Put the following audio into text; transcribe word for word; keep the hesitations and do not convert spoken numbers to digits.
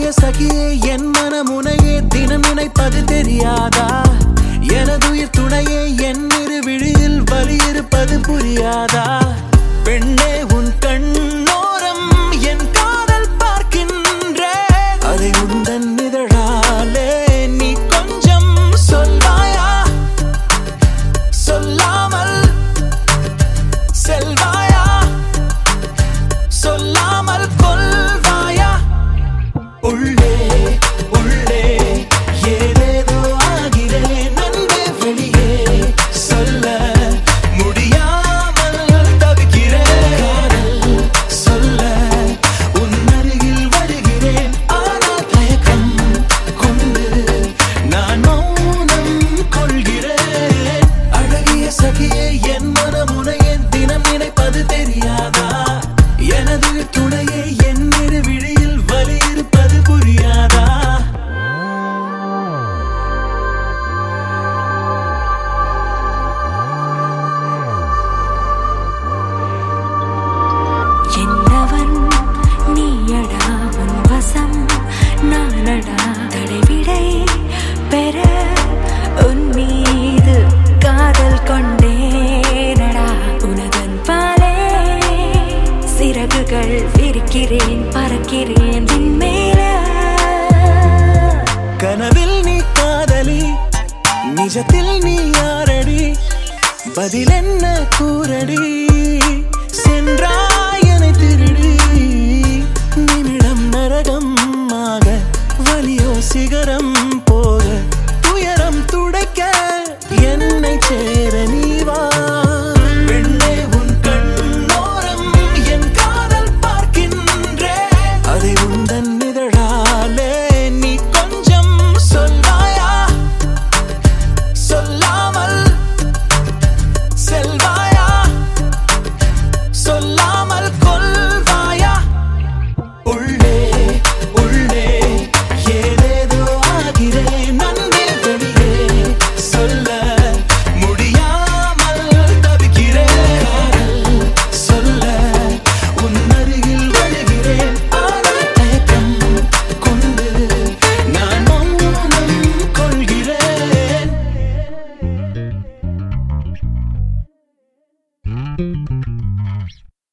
அழகிய சகியே என் மனமுனையே தினம் நினைப்பது தெரியாதா எனதுயிர் துணையே என் இரு விழியில் வலி இருப்பது புரியாதா பெண்ணே உன் கண்ணோரம் என் காதல் பார்க்கின்ற அதை உந்தன் இதழாலே நீ கொஞ்சம் சொல்வாயா சொல்லாமல் செல்வாயா சொல்லாமல் கொல்வாயா உள்ளே உள்ளே ஏதேதோ ஆகிறேன் அன்பே வெளியே சொல்ல முடியாமல் தவிக்கிறேன் காதல் சொல்ல உன் அருகில் வருகிறேன் ஆனால் தயக்கம் கொண்டு நான் மௌனம் கொள்கிறேன் அழகிய சகியே என் மனமுனையே தினம் நினைப்பது தெரியாதா எனது துணையை என் இரு விழியில் வலி இருப்பது புரியாதா என்னவன் நீயடா உன் வசம் நானடா தடைவிடை பெற உன் மீது காதல் கொண்டேனடா உனதன் பாலே சிறகுகள் விரிக்கிறேன் பறக்கிறேன் விண்மேல கனவில் நீ காதலி நிஜத்தில் நீ யாரடி பதில் என்ன கூறடி சென்றாய் என்னை திருடி நிமிடம் நரகம் ஆக வலியோ சிகரம் போக துயரம் துடைக்க என்னை சேர நீ வா பெண்ணே உன் கண்ணோரம் என் காதல் பார்க்கின்றே அதை உந்தன் இதழாலே நீ கொஞ்சம் சொல்வாயா சொல்லாமல் செல்வாயா சொல்லாமல் கொல்வாயா உள்ளே உள்ளே ஏதேதோ ஆகிறேன் அன்பே வெளியே சொல்ல முடியாமல் தவிக்கிறேன் காதல் சொல்ல உன் அருகில் வருகிறேன் ஆனால் தயக்கம் கொண்டு நான் மௌனம் கொள்கிறேன்